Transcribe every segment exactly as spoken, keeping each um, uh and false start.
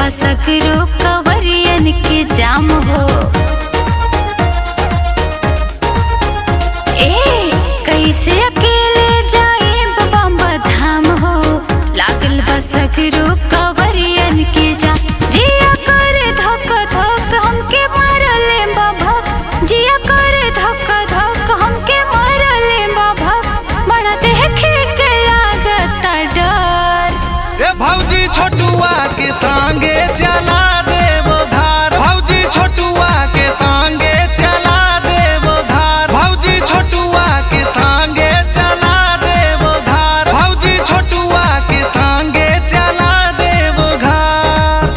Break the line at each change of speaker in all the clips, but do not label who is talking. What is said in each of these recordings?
बसकरो कवरियन के जाम हो। ए कैसे अकेले जाए बाबा धाम हो, लागल बसकरो कवरियन के जाम। जिया करे धक धक हमके मारले बाबा, जिया करे धक धक हमके मारले बाबा, बड़ा देखे के लागत डर।
ए भौजी छोटुआ के संगे चला देवो धार, भौजी छोटुआ के संगे चला देवो धार, भौजी छोटुआ के संगे चला देवो धार, भौजी छोटुआ के संगे चला देवो धार।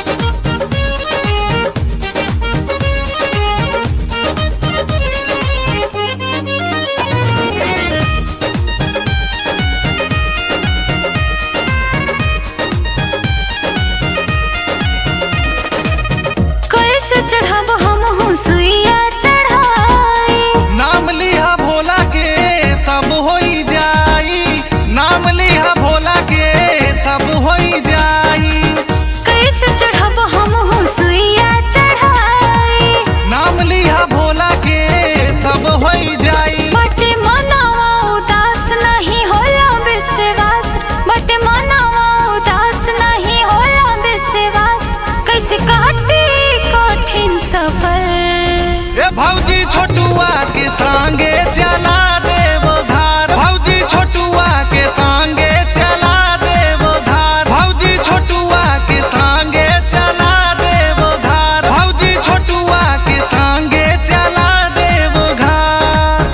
कैसे चढ़ब हम हूँ सुइया चढ़ाई,
नाम लिहा भोला के सब होई जाई, नाम लिहा भोला के सब होई जाई,
कैसे चढ़ब हम हूँ सुइया चढ़ाई।
नाम लिहा भोला के सब होई जाई।
बटे मनवा उदास नहीं होला विश्वास, बटे मनवा उदास नहीं होला विश्वास, कैसे काटे कठिन सफर।
ए भौजी छोटुआ के संगे चला देवो धार, भौजी छोटुआ के संगे चला देवो धार, भौजी छोटुआ के संगे चला देवो धार, भौजी छोटुआ के संगे चला देवो धार।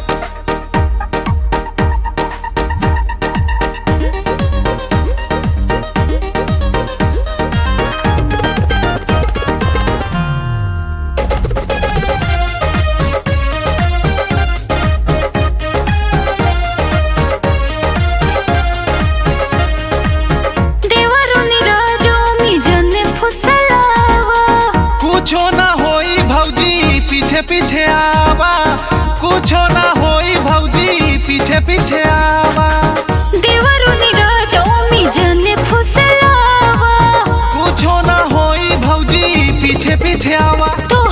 देवरु निराजो मी जने फुसलावा,
कुछो ना होई भौजी पीछे पीछे आवा, कुछो ना होई भौजी पीछे पीछे आवा,
देवरु निराजो मी जने फुसलावा,
कुछो ना होई भौजी पीछे पीछे आवा।
तो